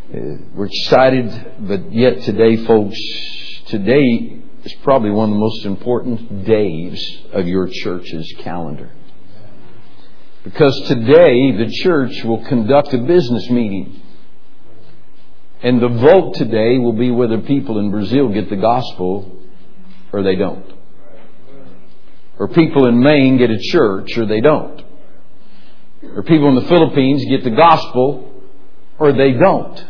We're excited, but yet today, folks, today is probably one of the most important days of your church's calendar. Because today, the church will conduct a business meeting. And the vote today will be whether people in Brazil get the gospel or they don't. Or people in Maine get a church or they don't. Or people in the Philippines get the gospel or they don't.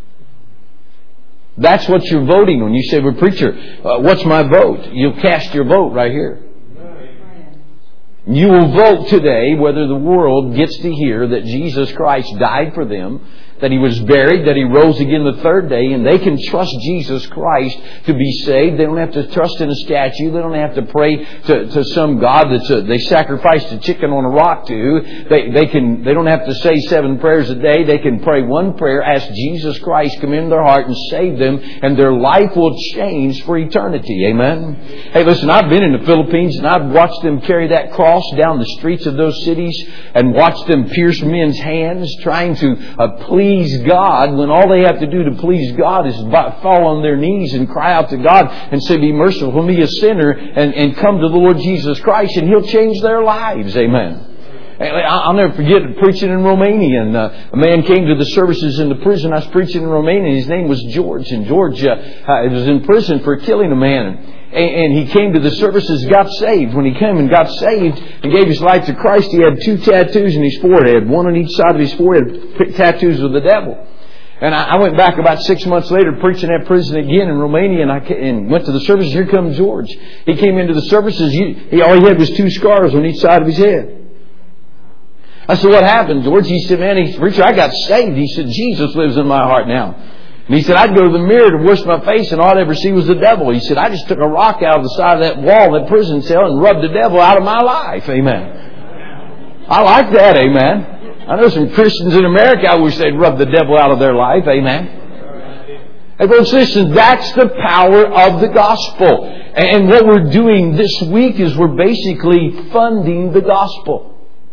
That's what you're voting on. You say, well, preacher, what's my vote? You'll cast your vote right here. You will vote today whether the world gets to hear that Jesus Christ died for them, that He was buried, that He rose again the third day, and they can trust Jesus Christ to be saved. They don't have to trust in a statue. They don't have to pray to some God they sacrificed a chicken on a rock to. They don't have to say 7 prayers a day. They can pray one prayer, ask Jesus Christ come into their heart and save them, and their life will change for eternity. Amen? Hey, listen, I've been in the Philippines and I've watched them carry that cross down the streets of those cities and watched them pierce men's hands trying to please God, when all they have to do to please God is fall on their knees and cry out to God and say, be merciful for me, a sinner, and come to the Lord Jesus Christ, and He'll change their lives. Amen. I'll never forget preaching in Romania, and a man came to the services in the prison. I was preaching in Romania. His name was George, and George was in prison for killing a man. And he came to the services, got saved. When he came and got saved and gave his life to Christ, he had 2 tattoos in his forehead, one on each side of his forehead, tattoos of the devil. And I went back about 6 months later, preaching at prison again in Romania, and went to the services. Here comes George. He came into the services. All he had was 2 scars on each side of his head. I said, what happened, George? He said, preacher, I got saved. He said, Jesus lives in my heart now. And he said, I'd go to the mirror to wash my face and all I'd ever see was the devil. He said, I just took a rock out of the side of that wall, that prison cell, and rubbed the devil out of my life. Amen. I like that. Amen. I know some Christians in America, I wish they'd rub the devil out of their life. Amen. Hey, folks, listen, that's the power of the gospel. And what we're doing this week is we're basically funding the gospel.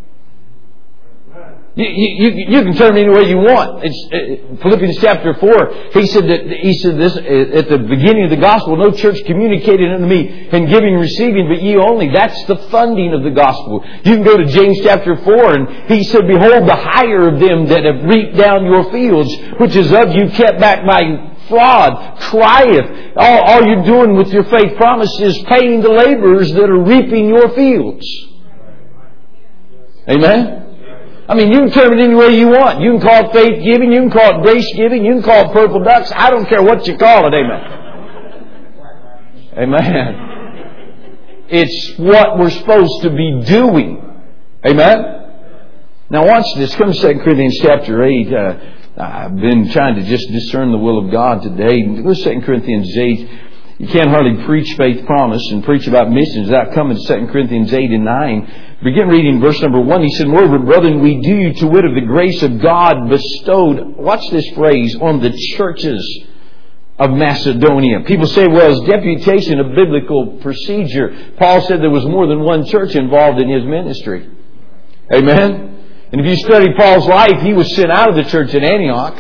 You can turn it any way you want. It's Philippians chapter 4. He said this at the beginning of the gospel. No church communicated unto me in giving and receiving, but ye only. That's the funding of the gospel. You can go to James chapter 4, and he said, behold, the hire of them that have reaped down your fields, which is of you kept back by fraud, crieth. All you're doing with your faith promise is paying the laborers that are reaping your fields. Amen? I mean, you can term it any way you want. You can call it faith giving. You can call it grace giving. You can call it purple ducks. I don't care what you call it. Amen. Amen. It's what we're supposed to be doing. Amen. Now watch this. Come to 2 Corinthians chapter 8. I've been trying to just discern the will of God today. Go to 2 Corinthians 8. You can't hardly preach faith promise and preach about missions without coming to 2 Corinthians 8 and 9. Begin reading verse number 1. He said, moreover, brethren, we do you to wit of the grace of God bestowed, watch this phrase, on the churches of Macedonia. People say, well, is deputation a biblical procedure? Paul said there was more than one church involved in his ministry. Amen? And if you study Paul's life, he was sent out of the church in Antioch.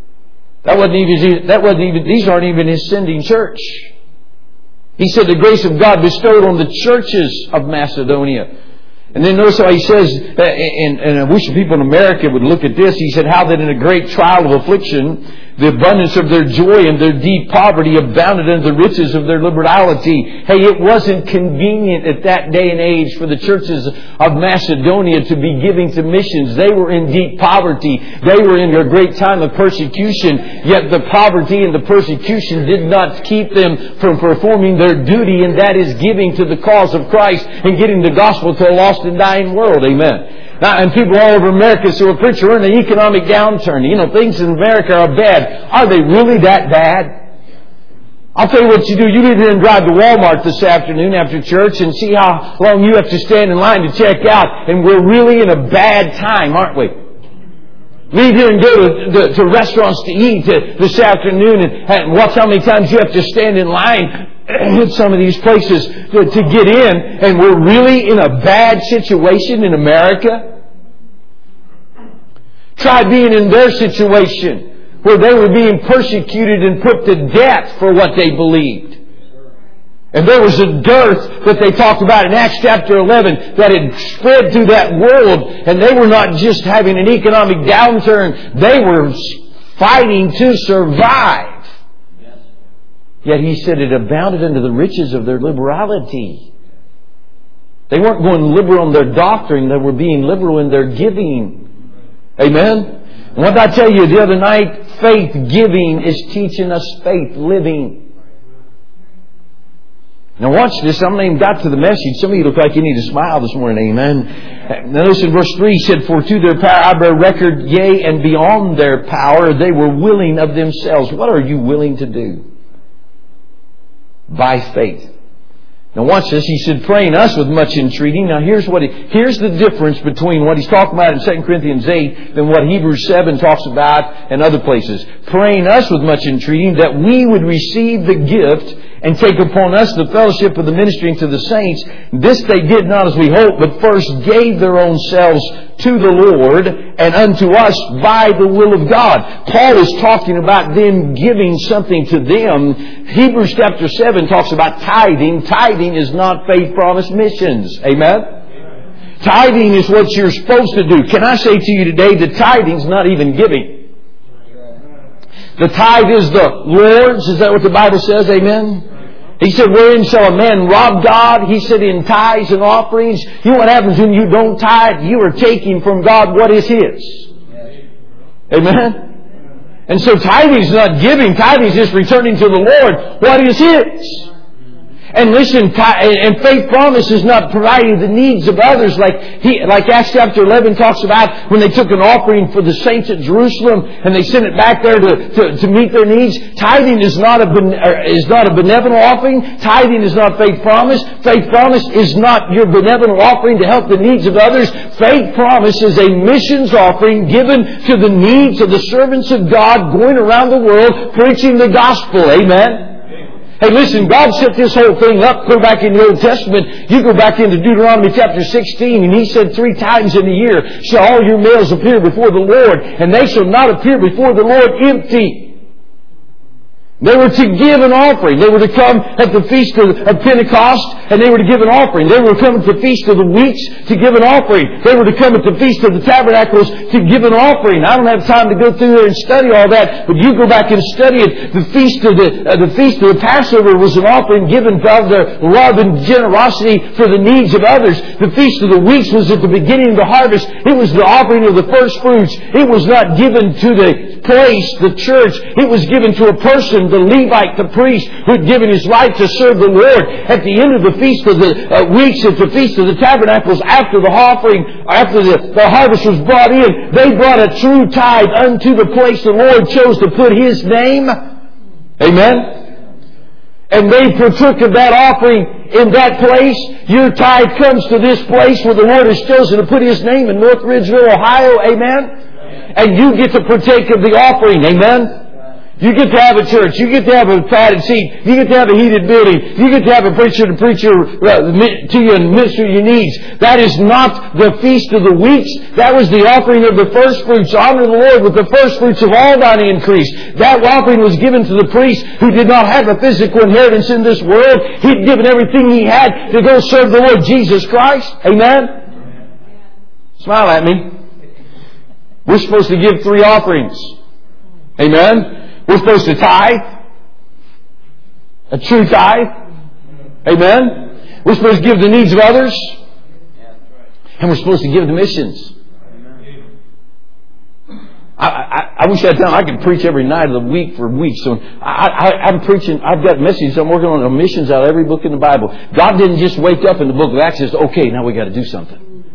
These aren't even his sending church. He said the grace of God bestowed on the churches of Macedonia. And then notice how he says, and I wish people in America would look at this. He said, how that in a great trial of affliction, the abundance of their joy and their deep poverty abounded unto the riches of their liberality. Hey, it wasn't convenient at that day and age for the churches of Macedonia to be giving to missions. They were in deep poverty. They were in a great time of persecution. Yet the poverty and the persecution did not keep them from performing their duty, and that is giving to the cause of Christ and getting the gospel to a lost and dying world. Amen. Now, and people all over America say, well, preacher, we're in an economic downturn. You know, things in America are bad. Are they really that bad? I'll tell you what you do. You get here and drive to Walmart this afternoon after church and see how long you have to stand in line to check out. And we're really in a bad time, aren't we? Leave here and go to restaurants to eat this afternoon and watch how many times you have to stand in line at some of these places to get in. And we're really in a bad situation in America. Try being in their situation where they were being persecuted and put to death for what they believed. And there was a dearth that they talked about in Acts chapter 11 that had spread through that world. And they were not just having an economic downturn. They were fighting to survive. Yet He said it abounded unto the riches of their liberality. They weren't going liberal in their doctrine. They were being liberal in their giving. Amen? And what did I tell you the other night? Faith giving is teaching us faith living. Now watch this. I'm not even got to the message. Some of you look like you need to smile this morning. Amen. Now listen, verse 3 said, For to their power I bear record, yea, and beyond their power they were willing of themselves. What are you willing to do? By faith. Now watch this. He said, praying us with much entreaty. Now here's the difference between what he's talking about in 2 Corinthians 8 than what Hebrews 7 talks about and other places. Praying us with much entreaty that we would receive the gift and take upon us the fellowship of the ministering to the saints. This they did not as we hoped, but first gave their own selves to the Lord and unto us by the will of God. Paul is talking about them giving something to them. Hebrews chapter 7 talks about tithing. Tithing is not faith promise missions. Amen? Tithing is what you're supposed to do. Can I say to you today that tithing is not even giving? The tithe is the Lord's. Is that what the Bible says? Amen? He said, wherein shall a man rob God? He said, in tithes and offerings. You know what happens when you don't tithe? You are taking from God what is His. Amen? And so tithing is not giving. Tithing is just returning to the Lord what is His. And listen, and faith promise is not providing the needs of others like Acts chapter 11 talks about when they took an offering for the saints at Jerusalem and they sent it back there to meet their needs. Tithing is not a benevolent offering. Tithing is not faith promise. Faith promise is not your benevolent offering to help the needs of others. Faith promise is a missions offering given to the needs of the servants of God going around the world preaching the gospel. Amen? Hey, listen, God set this whole thing up. Go back in the Old Testament. You go back into Deuteronomy chapter 16, and He said 3 times in a year shall all your males appear before the Lord, and they shall not appear before the Lord empty. They were to give an offering. They were to come at the feast of Pentecost and they were to give an offering. They were to come at the feast of the weeks to give an offering. They were to come at the feast of the tabernacles to give an offering. I don't have time to go through there and study all that, but you go back and study it. The feast of the Passover was an offering given of their love and generosity for the needs of others. The feast of the weeks was at the beginning of the harvest. It was the offering of the first fruits. It was not given to the place, the church. It was given to a person, the Levite, the priest, who had given his life to serve the Lord. At the end of the feast of the weeks, at the feast of the tabernacles, after the offering, after the harvest was brought in, they brought a true tithe unto the place the Lord chose to put His name. Amen? And they partook of that offering in that place. Your tithe comes to this place where the Lord has chosen to put His name in North Ridgeville, Ohio. Amen? And you get to partake of the offering. Amen? You get to have a church. You get to have a padded seat. You get to have a heated building. You get to have a preacher to preach to you and minister your needs. That is not the feast of the weeks. That was the offering of the first fruits. Honor the Lord with the first fruits of all thine increase. That offering was given to the priest who did not have a physical inheritance in this world. He'd given everything he had to go serve the Lord Jesus Christ. Amen? Smile at me. We're supposed to give 3 offerings. Amen? We're supposed to tithe. A true tithe. Amen? We're supposed to give the needs of others. And we're supposed to give the missions. I wish I had time. I could preach every night of the week for weeks. So I'm preaching. I've got messages. I'm working on missions out of every book in the Bible. God didn't just wake up in the book of Acts and say, okay, now we got to do something.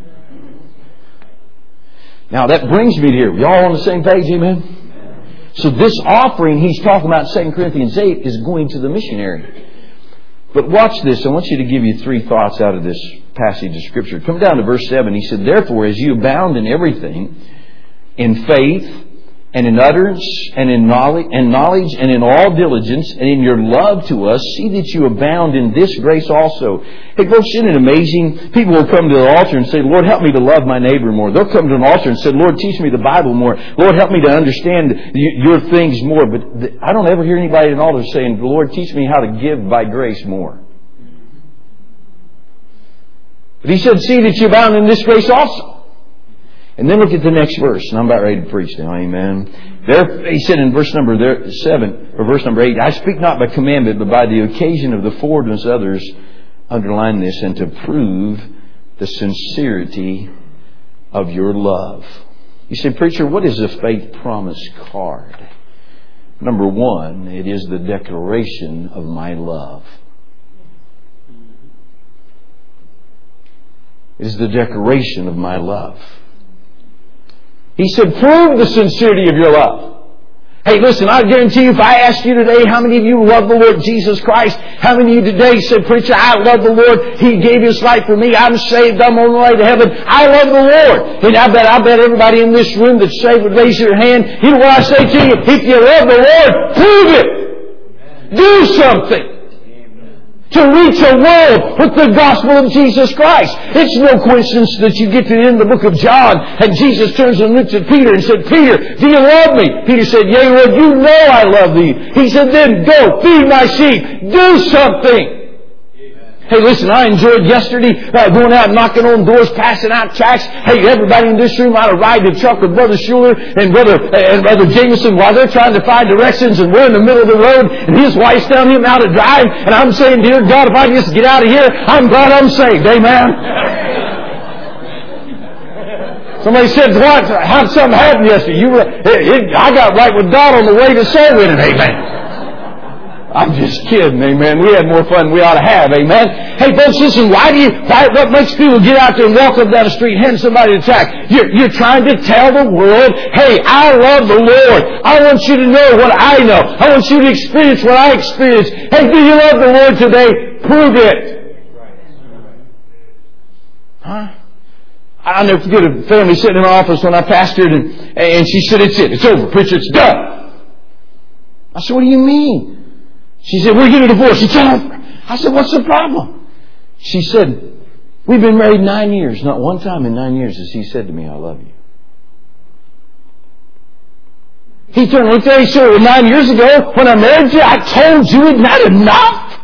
Now that brings me to here. Y'all on the same page? Amen? So this offering he's talking about in 2 Corinthians 8 is going to the missionary. But watch this. I want you to give you 3 thoughts out of this passage of Scripture. Come down to verse 7. He said, therefore, as you abound in everything, in faith and in utterance, and in knowledge, and in all diligence, and in your love to us, see that you abound in this grace also. Hey folks, isn't it amazing? People will come to the altar and say, Lord, help me to love my neighbor more. They'll come to an altar and say, Lord, teach me the Bible more. Lord, help me to understand your things more. But I don't ever hear anybody at an altar saying, Lord, teach me how to give by grace more. But He said, see that you abound in this grace also. And then look at the next verse, and I'm about ready to preach now, amen. There, he said in verse number 7, or verse number 8, I speak not by commandment, but by the occasion of the forwardness of others, underline this, and to prove the sincerity of your love. You say, preacher, what is a faith promise card? Number 1, it is the declaration of my love. It is the declaration of my love. He said, prove the sincerity of your love. Hey, listen, I guarantee you, if I asked you today, how many of you love the Lord Jesus Christ? How many of you today said, preacher, I love the Lord. He gave His life for me. I'm saved. I'm on the way to heaven. I love the Lord. And I bet everybody in this room that's saved would raise your hand. You know what I say to you? If you love the Lord, prove it. Do something to reach a world with the gospel of Jesus Christ. It's no coincidence that you get to the end of the book of John and Jesus turns and looks at Peter and said, Peter, do you love me? Peter said, yea, Lord, you know I love thee. He said, then go, feed my sheep. Do something. Hey, listen, I enjoyed yesterday going out and knocking on doors, passing out tracts. Hey, everybody in this room ought to ride the truck with Brother Schuler and Brother Jameson while they're trying to find directions, and we're in the middle of the road and his wife's telling him how to drive, and I'm saying, dear God, if I just get out of here, I'm glad I'm saved. Amen. Somebody said, what? How'd something happen yesterday? I got right with God on the way to soul winning. Amen. I'm just kidding, amen. We had more fun than we ought to have, amen. Hey, folks, listen, what makes people get out there and walk up down the street and hand somebody a tract? You're trying to tell the world, hey, I love the Lord. I want you to know what I know. I want you to experience what I experience. Hey, do you love the Lord today? Prove it. Huh? I'll never forget a family sitting in my office when I pastored, and she said, it's over, preacher, it's done. I said, what do you mean? She said, we're getting a divorce. It's over. I said, what's the problem? She said, we've been married 9 years. Not one time in 9 years has he said to me, I love you. He turned and looked at me and said, 9 years ago, when I married you, I told you it's not enough.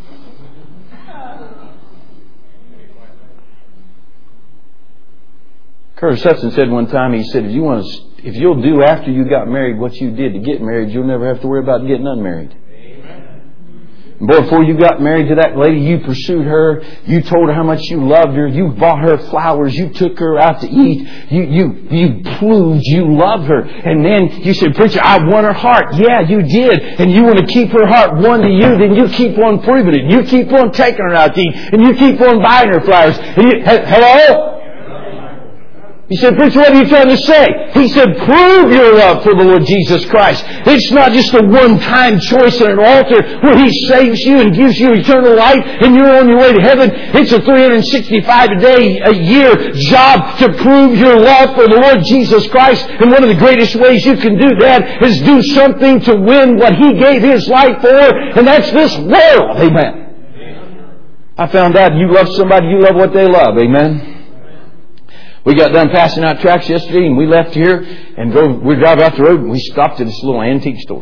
Curtis Hudson said one time, he said, if you'll do after you got married what you did to get married, you'll never have to worry about getting unmarried. Boy, before you got married to that lady, you pursued her. You told her how much you loved her. You bought her flowers. You took her out to eat. You proved you loved her. And then you said, preacher, I won her heart. Yeah, you did. And you want to keep her heart won to you. Then you keep on proving it. You keep on taking her out to eat. And you keep on buying her flowers. Hello? He said, preacher, what are you trying to say? He said, prove your love for the Lord Jesus Christ. It's not just a one-time choice at an altar where He saves you and gives you eternal life and you're on your way to heaven. It's a 365-day-a-year job to prove your love for the Lord Jesus Christ. And one of the greatest ways you can do that is do something to win what He gave His life for, and that's this world. Amen. I found out you love somebody, you love what they love. Amen. We got done passing out tracts yesterday, and we left here and we drive out the road, and we stopped at this little antique store.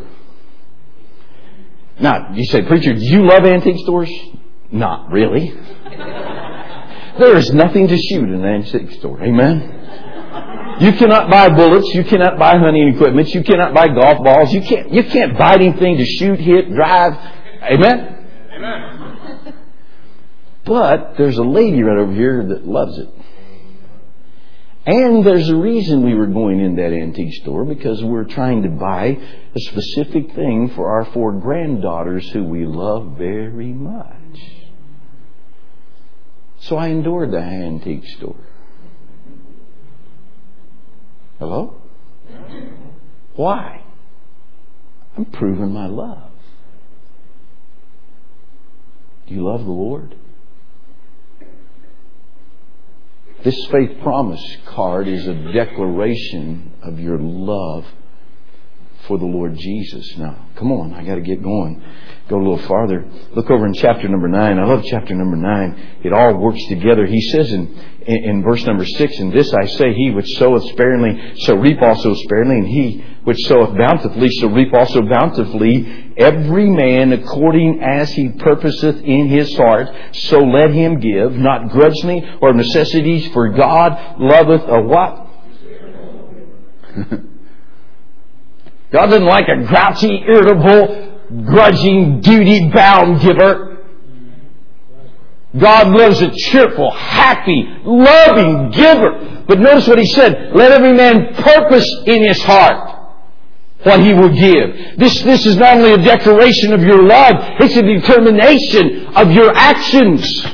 Now, you say, preacher, do you love antique stores? Not really. There is nothing to shoot in an antique store. Amen. You cannot buy bullets. You cannot buy hunting equipment. You cannot buy golf balls. You can't buy anything to shoot, hit, drive. Amen. Amen. But there's a lady right over here that loves it. And there's a reason we were going in that antique store, because we're trying to buy a specific thing for our 4 granddaughters who we love very much. So I endured the antique store. Hello? Why? I'm proving my love. Do you love the Lord? This faith promise card is a declaration of your love for the Lord Jesus. Now, come on, I got to get going. Go a little farther. Look over in chapter number 9. I love chapter number 9. It all works together. He says in verse number 6, "And this I say, he which soweth sparingly shall reap also sparingly, and he which soweth bountifully shall reap also bountifully. Every man according as he purposeth in his heart, so let him give, not grudgingly or of necessities, for God loveth a" what? God doesn't like a grouchy, irritable, grudging, duty-bound giver. God loves a cheerful, happy, loving giver. But notice what He said. Let every man purpose in his heart what he will give. This is not only a declaration of your love, it's a determination of your actions.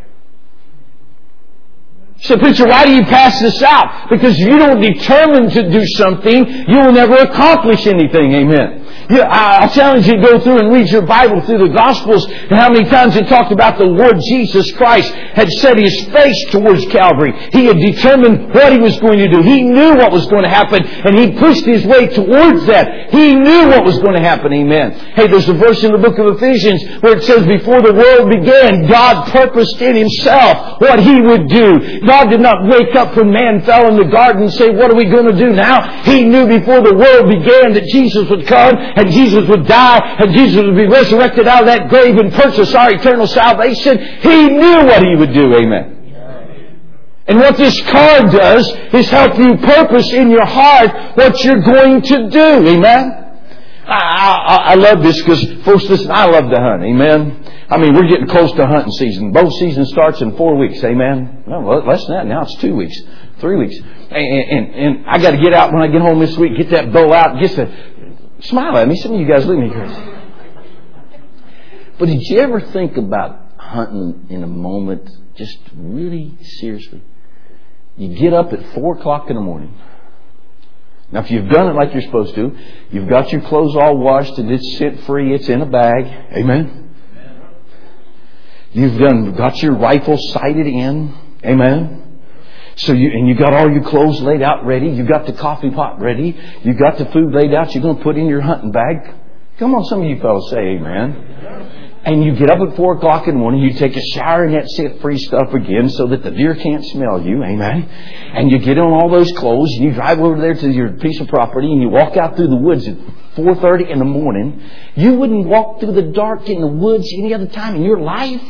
So, preacher, why do you pass this out? Because if you don't determine to do something, you will never accomplish anything. Amen. I'll challenge you to go through and read your Bible through the Gospels and how many times it talked about the Lord Jesus Christ had set His face towards Calvary. He had determined what He was going to do. He knew what was going to happen, and He pushed His way towards that. He knew what was going to happen. Amen. Hey, there's a verse in the book of Ephesians where it says, before the world began, God purposed in Himself what He would do. God did not wake up when man fell in the garden and say, what are we going to do now? He knew before the world began that Jesus would come and Jesus would die and Jesus would be resurrected out of that grave and purchase our eternal salvation. He knew what He would do. Amen. And what this card does is help you purpose in your heart what you're going to do. Amen. I love this because, folks, listen, I love to hunt. Amen. I mean, we're getting close to hunting season. Bow season starts in 4 weeks. Amen. Well, less than that. Now it's 2 weeks, 3 weeks. And I got to get out when I get home this week, get that bow out, get the... Smile at me. Some of you guys look at me crazy. But did you ever think about hunting in a moment, just really seriously? You get up at 4 o'clock in the morning. Now, if you've done it like you're supposed to, you've got your clothes all washed and it's scent free, it's in a bag. Amen. You've got your rifle sighted in. Amen. So you got all your clothes laid out ready. You got the coffee pot ready. You got the food laid out. You're going to put in your hunting bag. Come on, some of you fellas say amen. And you get up at 4 o'clock in the morning. You take a shower in that scent-free stuff again so that the deer can't smell you. Amen. And you get on all those clothes and you drive over there to your piece of property and you walk out through the woods at 4:30 in the morning. You wouldn't walk through the dark in the woods any other time in your life.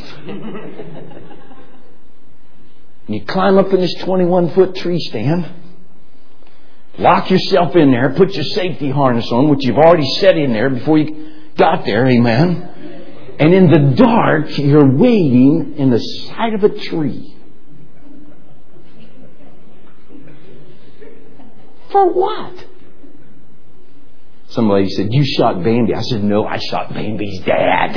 You climb up in this 21-foot tree stand, lock yourself in there, put your safety harness on, which you've already set in there before you got there, amen. And in the dark, you're waiting in the side of a tree. For what? Some lady said, you shot Bambi. I said, no, I shot Bambi's dad.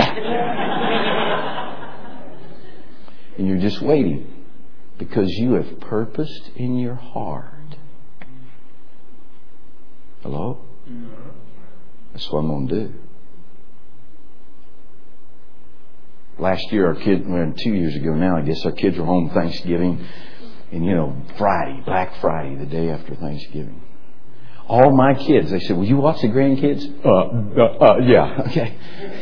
And you're just waiting. Because you have purposed in your heart. Hello? That's what I'm going to do. Last year, our kids, 2 years ago now, I guess, our kids were home Thanksgiving. And, Friday, Black Friday, the day after Thanksgiving. All my kids, they said, will you watch the grandkids? Yeah, okay.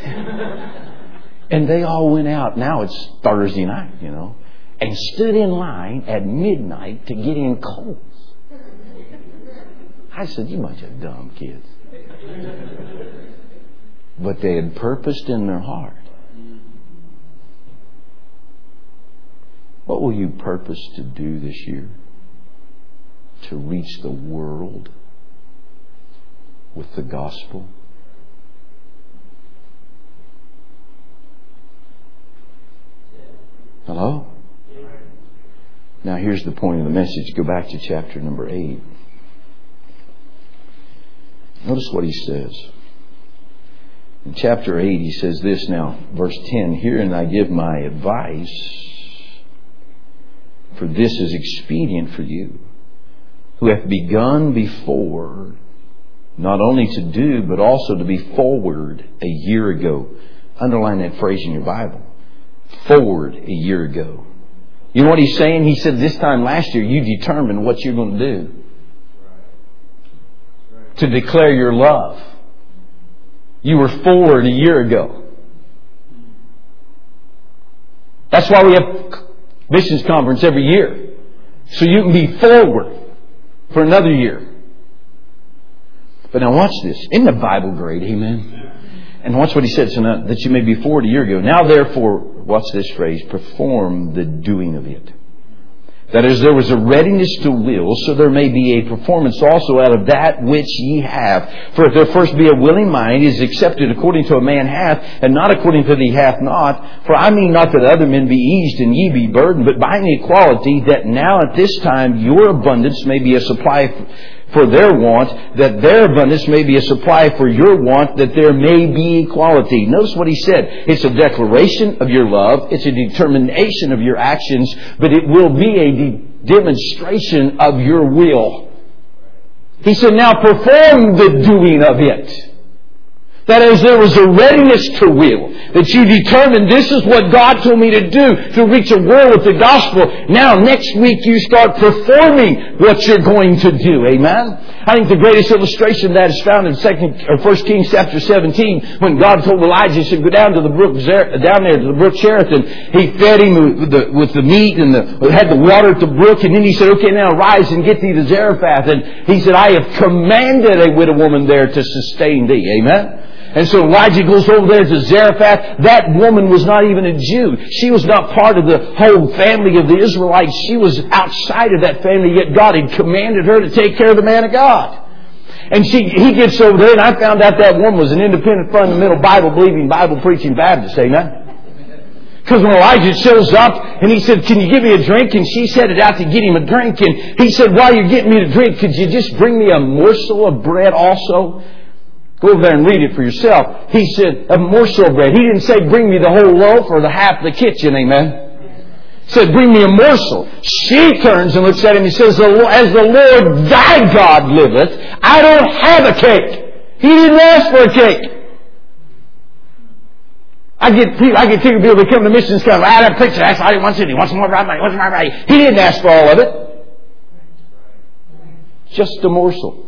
And they all went out. Now it's Thursday night, and stood in line at midnight to get in coals. I said, you bunch of dumb kids. But they had purposed in their heart. What will you purpose to do this year? To reach the world with the gospel? Hello? Now here's the point of the message. Go back to chapter number 8. Notice what he says. In chapter 8 he says this now, verse 10, herein I give my advice, for this is expedient for you, who have begun before, not only to do, but also to be forward a year ago. Underline that phrase in your Bible. Forward a year ago. You know what he's saying? He said this time last year, you determined what you're going to do. to declare your love. You were forward a year ago. That's why we have missions conference every year. So you can be forward for another year. But now watch this. Isn't the Bible great? Amen. And watch what he said. So now, that you may be forward a year ago. Now therefore, watch this phrase, perform the doing of it. That is, there was a readiness to will, so there may be a performance also out of that which ye have. For if there first be a willing mind, is accepted according to a man hath, and not according to the he hath not. For I mean not that other men be eased and ye be burdened, but by an equality, that now at this time your abundance may be a supply for their want, that their abundance may be a supply for your want, that there may be equality. Notice what he said. It's a declaration of your love. It's a determination of your actions, but it will be a demonstration of your will. He said, now perform the doing of it. That is, there was a readiness to will. That you determined, this is what God told me to do, to reach a world with the gospel. Now, next week, you start performing what you're going to do. Amen? I think the greatest illustration of that is found in 1 Kings chapter 17, when God told Elijah, he said, go down to the brook, down there to the brook Cherith, and he fed him with the meat and had the water at the brook, and then he said, okay, now rise and get thee to Zarephath. And he said, I have commanded a widow woman there to sustain thee. Amen? And so Elijah goes over there to Zarephath. That woman was not even a Jew. She was not part of the whole family of the Israelites. She was outside of that family, yet God had commanded her to take care of the man of God. And he gets over there, and I found out that woman was an independent, fundamental, Bible-believing, Bible-preaching Baptist. Amen? Because when Elijah shows up, and he said, can you give me a drink? And she set it out to get him a drink. And he said, while you're getting me a drink, could you just bring me a morsel of bread also? Go over there and read it for yourself. He said, a morsel of bread. He didn't say, bring me the whole loaf or the half of the kitchen. Amen? He said, bring me a morsel. She turns and looks at him and says, as the Lord thy God liveth, I don't have a cake. He didn't ask for a cake. I get people that come to missions come, I have a picture. That's all he wants. He wants more money. What's my money? He didn't ask for all of it. Just a morsel.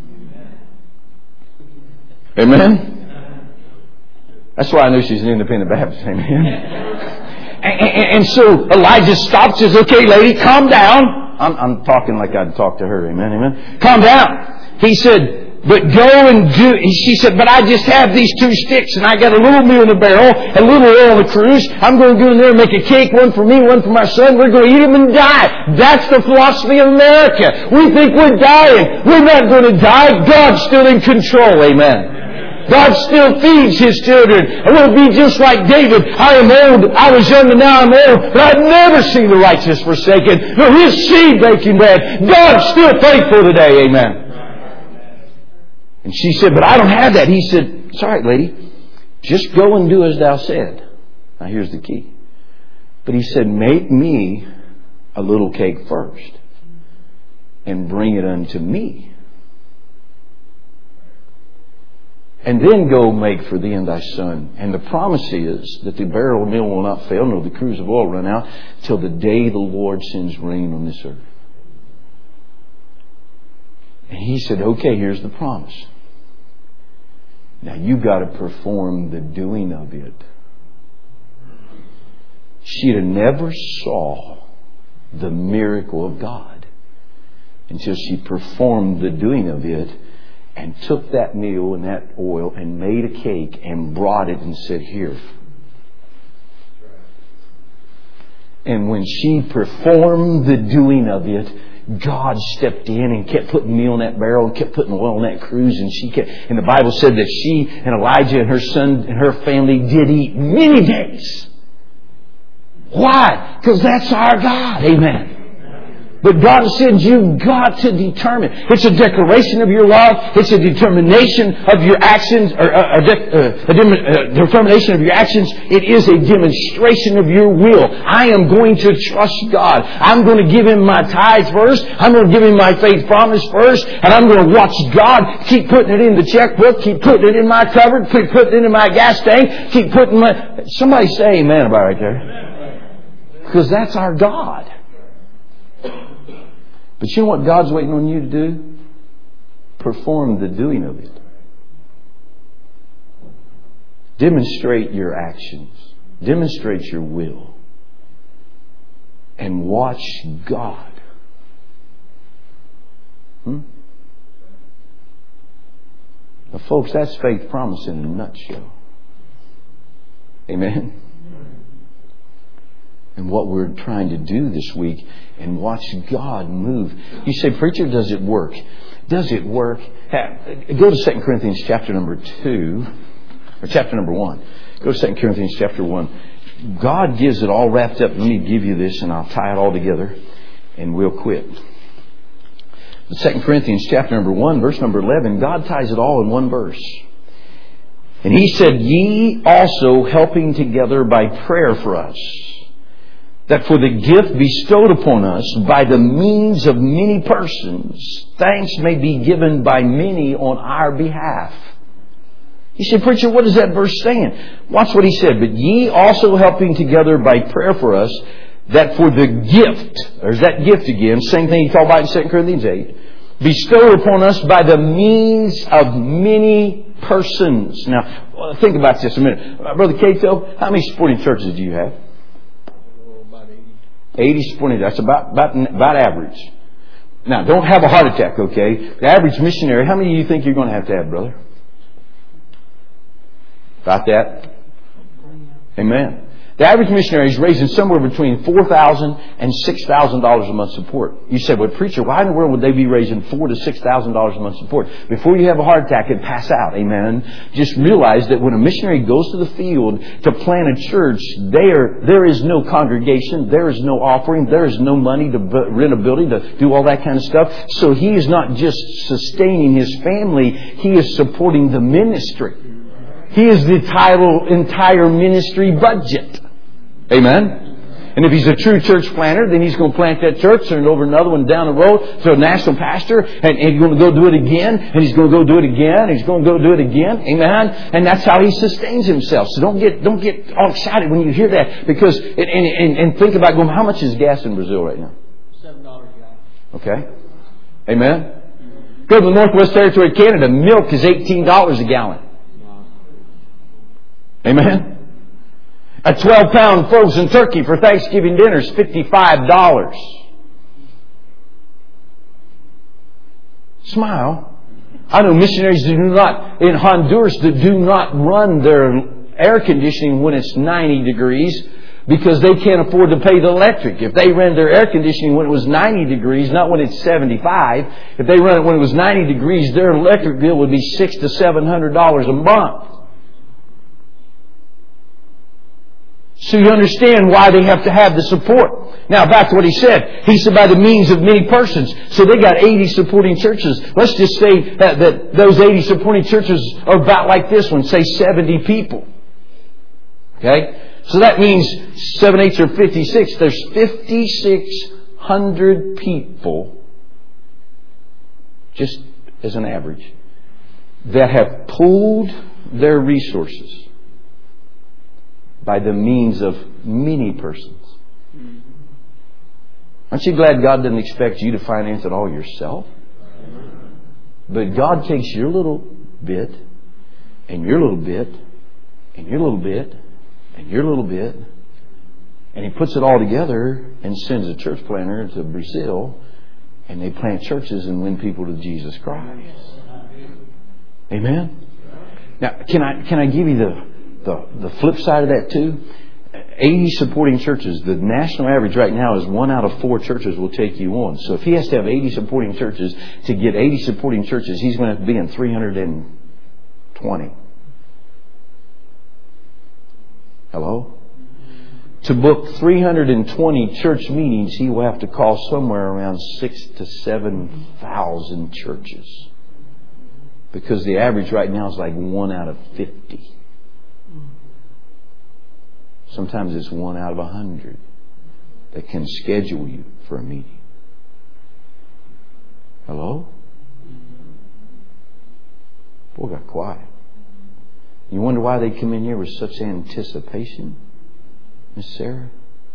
Amen? That's why I know she's an independent Baptist. Amen? And so Elijah stops and says, okay, lady, calm down. I'm talking like I'd talk to her. Amen? Amen? Calm down. He said, but go and do... She said, but I just have these 2 sticks and I got a little meal in the barrel, a little oil on the cruise. I'm going to go in there and make a cake, one for me, one for my son. We're going to eat them and die. That's the philosophy of America. We think we're dying. We're not going to die. God's still in control. Amen? God still feeds His children. It will be just like David. I am old. I was young and now I'm old. But I've never seen the righteous forsaken, nor his seed baking bread. God's still faithful today. Amen. And she said, but I don't have that. He said, it's all right, lady. Just go and do as thou said. Now here's the key. But he said, make me a little cake first and bring it unto me. And then go make for thee and thy son. And the promise is that the barrel of meal will not fail, nor the cruse of oil run out, till the day the Lord sends rain on this earth. And he said, okay, here's the promise. Now you've got to perform the doing of it. She'd have never saw the miracle of God until she performed the doing of it and took that meal and that oil and made a cake and brought it and said, here. And when she performed the doing of it, God stepped in and kept putting meal in that barrel and kept putting oil in that cruse. And the Bible said that she and Elijah and her son and her family did eat many days. Why? Because that's our God. Amen. But God said you've got to determine. It's a declaration of your love. It's a determination of your actions. A determination of your actions. It is a demonstration of your will. I am going to trust God. I'm going to give Him my tithes first. I'm going to give Him my faith promise first. And I'm going to watch God keep putting it in the checkbook. Keep putting it in my cupboard. Keep putting it in my gas tank. Keep putting my... Somebody say amen about right there. Because that's our God. But you know what God's waiting on you to do? perform the doing of it. Demonstrate your actions. Demonstrate your will. And watch God. Now, folks, that's faith promise in a nutshell. Amen? And what we're trying to do this week, and watch God move. You say, preacher, does it work? Does it work? Go to 2 Corinthians chapter number 2, or chapter number 1. Go to 2 Corinthians chapter 1. God gives it all wrapped up. Let me give you this and I'll tie it all together and we'll quit. 2 Corinthians chapter number 1, verse number 11, God ties it all in one verse. And He said, ye also helping together by prayer for us, that for the gift bestowed upon us by the means of many persons, thanks may be given by many on our behalf. You say, preacher, what is that verse saying? Watch what he said. But ye also helping together by prayer for us, that for the gift, there's that gift again, same thing he talked about in 2 Corinthians 8, bestowed upon us by the means of many persons. Now, think about this a minute. Brother Cato, how many supporting churches do you have? 80 supporting. That's about average. Now, don't have a heart attack, okay? The average missionary, how many do you think you're going to have, brother? About that? Amen. The average missionary is raising somewhere between $4,000 and $6,000 a month support. You say, well, preacher, why in the world would they be raising $4,000 to $6,000 a month support? Before you have a heart attack and pass out, amen, just realize that when a missionary goes to the field to plant a church, there is no congregation, there is no offering, there is no money to rent a building, to do all that kind of stuff. So he is not just sustaining his family, he is supporting the ministry. He is the entire ministry budget. Amen? And if he's a true church planter, then he's going to plant that church, turn over another one down the road to a national pastor, and he's going to go do it again, and he's going to go do it again, and he's going to go do it again. Amen? And that's how he sustains himself. So don't get all excited when you hear that, because and think about going, how much is gas in Brazil right now? $7 a gallon. Okay? Amen? Go to the Northwest Territory of Canada, milk is $18 a gallon. Amen? A 12-pound frozen turkey for Thanksgiving dinner is $55. Smile. I know missionaries in Honduras that do not run their air conditioning when it's 90 degrees because they can't afford to pay the electric. If they ran their air conditioning when it was 90 degrees, not when it's 75, if they run it when it was 90 degrees, their electric bill would be $600 to $700 a month. So you understand why they have to have the support. Now back to what he said. He said by the means of many persons. So they got 80 supporting churches. Let's just say that those 80 supporting churches are about like this one. Say 70 people. Okay? So that means 7 8s are 56. There's 5,600 people, just as an average, that have pooled their resources by the means of many persons. Aren't you glad God doesn't expect you to finance it all yourself? But God takes your little bit, and your little bit, and your little bit, and your little bit, and He puts it all together and sends a church planter to Brazil, and they plant churches and win people to Jesus Christ. Amen? Now, can I give you the flip side of that too? 80 supporting churches. The national average right now is 1 out of 4 churches will take you on. So if he has to have 80 supporting churches, to get 80 supporting churches, he's going to have to be in 320. Hello? To book 320 church meetings, he will have to call somewhere around 6,000 to 7,000 churches. Because the average right now is like 1 out of 50. Sometimes it's 1 out of 100 that can schedule you for a meeting. Hello? Boy, got quiet. You wonder why they come in here with such anticipation, Miss Sarah?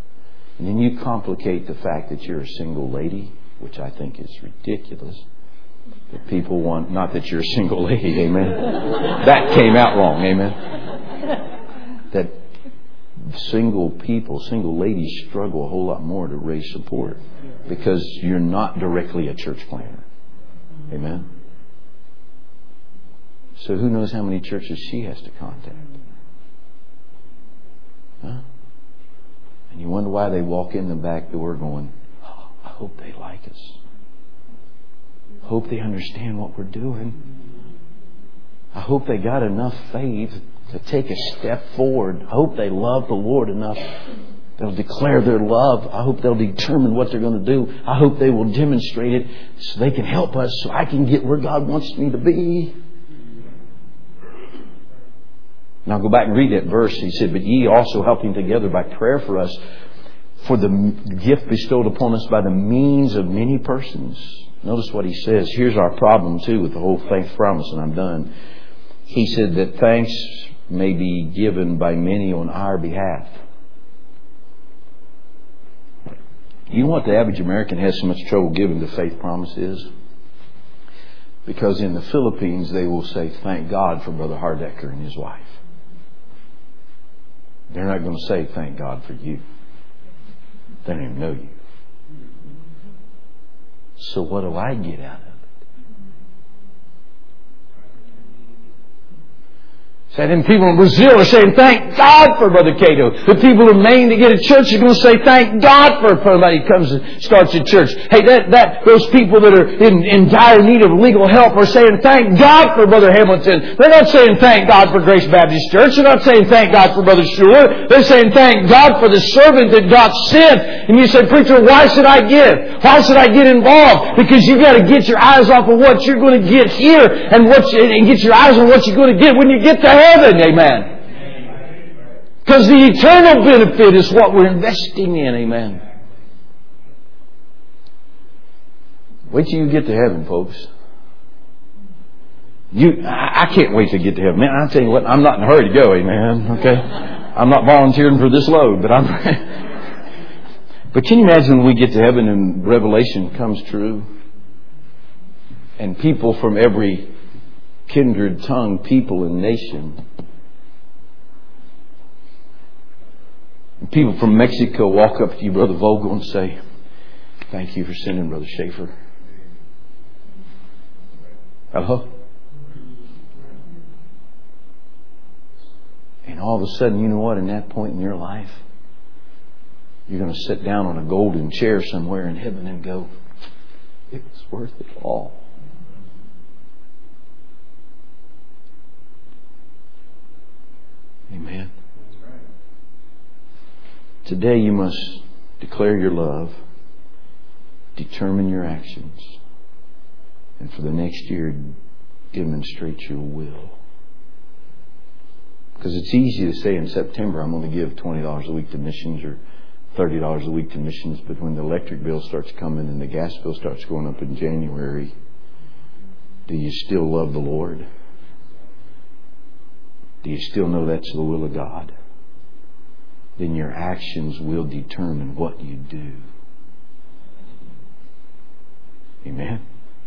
And then you complicate the fact that you're a single lady, which I think is ridiculous. that people want, not that you're a single lady, amen. That came out wrong, amen. That single people, single ladies struggle a whole lot more to raise support because you're not directly a church planter. Amen. So who knows how many churches she has to contact? Huh? And you wonder why they walk in the back door going, oh, I hope they like us. Hope they understand what we're doing. I hope they got enough faith to take a step forward. I hope they love the Lord enough. They'll declare their love. I hope they'll determine what they're going to do. I hope they will demonstrate it so they can help us so I can get where God wants me to be. Now go back and read that verse. He said, but ye also helping together by prayer for us, for the gift bestowed upon us by the means of many persons. Notice what he says. Here's our problem too with the whole thanks promise, and I'm done. He said that thanks may be given by many on our behalf. You know what the average American has so much trouble giving the faith promises? Because in the Philippines they will say, thank God for Brother Hardecker and his wife. They're not going to say, thank God for you. They don't even know you. So what do I get out of it? So then people in Brazil are saying, thank God for Brother Cato. The people in Maine that get a church are going to say, thank God for somebody who comes and starts a church. Hey, those people that are in dire need of legal help are saying, thank God for Brother Hamilton. They're not saying, thank God for Grace Baptist Church. They're not saying, thank God for Brother Schuler. They're saying, thank God for the servant that God sent. And you say, preacher, why should I give? Why should I get involved? Because you've got to get your eyes off of what you're going to get here and get your eyes on what you're going to get when you get to heaven, amen. Because the eternal benefit is what we're investing in, amen. Wait till you get to heaven, folks. I can't wait to get to heaven. Man, I'll tell you what, I'm not in a hurry to go, amen. Okay? I'm not volunteering for this load, but But can you imagine when we get to heaven and Revelation comes true? And people from every kindred, tongue, people, and nation. And people from Mexico walk up to you, Brother Vogel, and say, thank you for sending Brother Schaefer. Hello? And all of a sudden, you know what? In that point in your life, you're going to sit down on a golden chair somewhere in heaven and go, it was worth it all. Amen. Today you must declare your love, determine your actions, and for the next year demonstrate your will. Because it's easy to say in September, I'm going to give $20 a week to missions or $30 a week to missions, but when the electric bill starts coming and the gas bill starts going up in January, do you still love the Lord? Do you still know that's the will of God? Then your actions will determine what you do. Amen?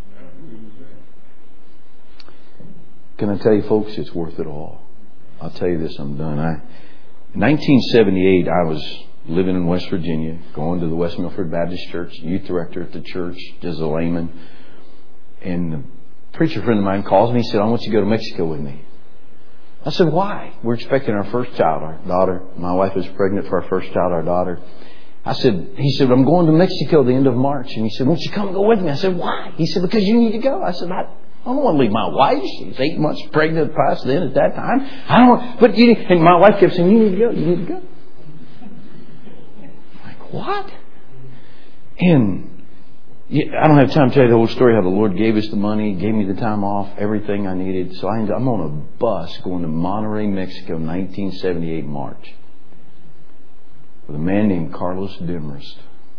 Can I tell you, folks, it's worth it all. I'll tell you this, I'm done. In 1978, I was living in West Virginia, going to the West Milford Baptist Church, youth director at the church, just a layman. And a preacher friend of mine calls me and said, I want you to go to Mexico with me. I said, why? We're expecting our first child, our daughter. My wife was pregnant for our first child, our daughter. He said, I'm going to Mexico the end of March. And he said, won't you come and go with me? I said, why? He said, because you need to go. I said, I don't want to leave my wife. She's 8 months pregnant past then at that time. And my wife kept saying, you need to go, you need to go. I'm like, what? And I don't have time to tell you the whole story, how the Lord gave us the money, gave me the time off, everything I needed. So I'm on a bus going to Monterrey, Mexico, 1978 March, with a man named Carlos Demarest.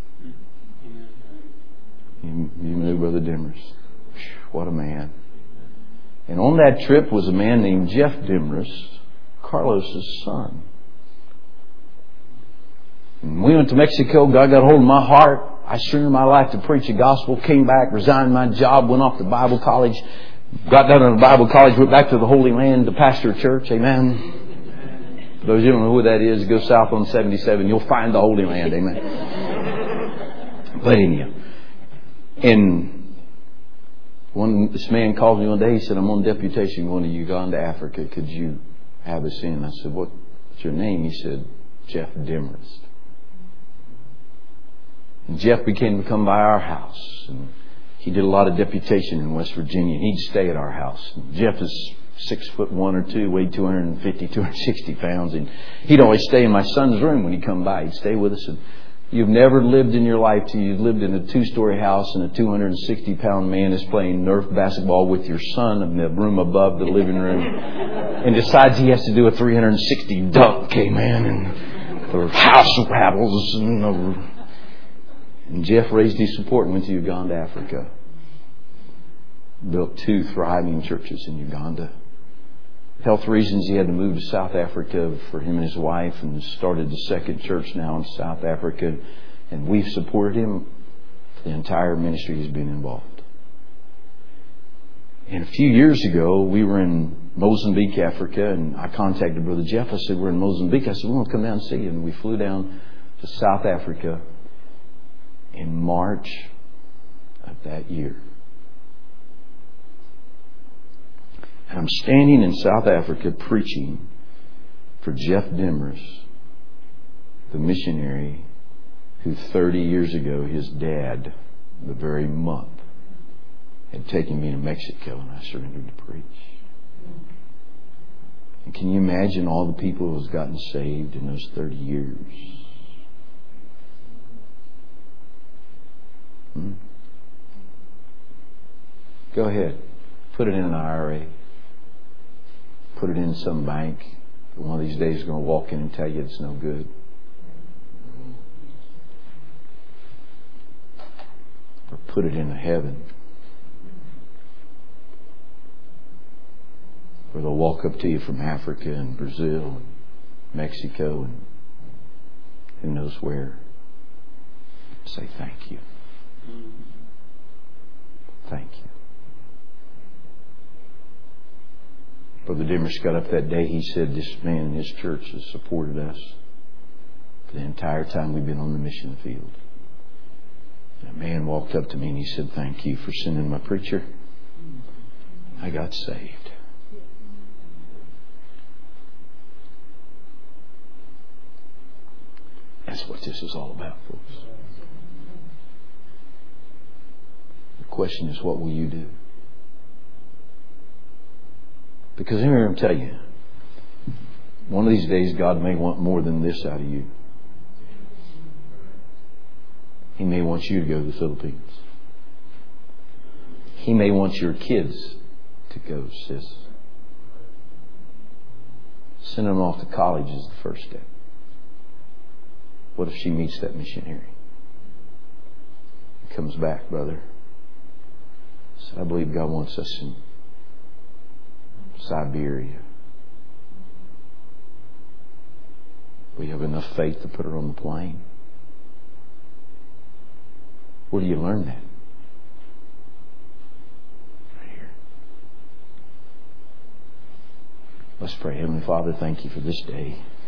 You knew Brother Demarest. What a man. And on that trip was a man named Jeff Demarest, Carlos's son. And we went to Mexico. God got a hold of my heart. I surrendered my life to preach the gospel, came back, resigned my job, went off to Bible college, got done in Bible college, went back to the Holy Land to pastor a church. Amen. For those of you who don't know who that is, go south on 77. You'll find the Holy Land. Amen. But anyhow, and this man called me one day. He said, I'm on deputation going to Uganda, Africa. Could you have us in? I said, what's your name? He said, Jeff Demarest. And Jeff began to come by our house. And he did a lot of deputation in West Virginia. He'd stay at our house. And Jeff is 6'1" or 2", weighed 250, 260 pounds. And he'd always stay in my son's room when he'd come by. He'd stay with us. And you've never lived in your life till you've lived in a 2-story house and a 260-pound man is playing Nerf basketball with your son in the room above the living room and decides he has to do a 360 dunk, amen, and the house rattles. And Jeff raised his support and went to Uganda, Africa. Built 2 thriving churches in Uganda. Health reasons, he had to move to South Africa for him and his wife, and started the 2nd church now in South Africa. And we've supported him the entire ministry he's been involved. And a few years ago, we were in Mozambique, Africa, and I contacted Brother Jeff. I said, we're in Mozambique. I said, we want to come down and see you. And we flew down to South Africa in March of that year. And I'm standing in South Africa preaching for Jeff Demarest, the missionary who 30 years ago, his dad, the very month, had taken me to Mexico and I surrendered to preach. And can you imagine all the people who has gotten saved in those 30 years? Go ahead. Put it in an IRA. Put it in some bank. One of these days is going to walk in and tell you it's no good. Or put it in a heaven where they'll walk up to you from Africa and Brazil and Mexico and who knows where. Say thank you. Thank you. Brother Demarest got up that day. He said this man in his church has supported us for the entire time we've been on the mission field. And a man walked up to me and he said, thank you for sending my preacher. I got saved. That's what this is all about, folks. The question is, what will you do? Because I'm here to tell you, one of these days God may want more than this out of you. He may want you to go to the Philippines. He may want your kids to go, sis. Sending them off to college is the first step. What if she meets that missionary? He comes back, brother. So I believe God wants us in Siberia. We have enough faith to put her on the plane. Where do you learn that? Right here. Let's pray. Heavenly Father, thank you for this day.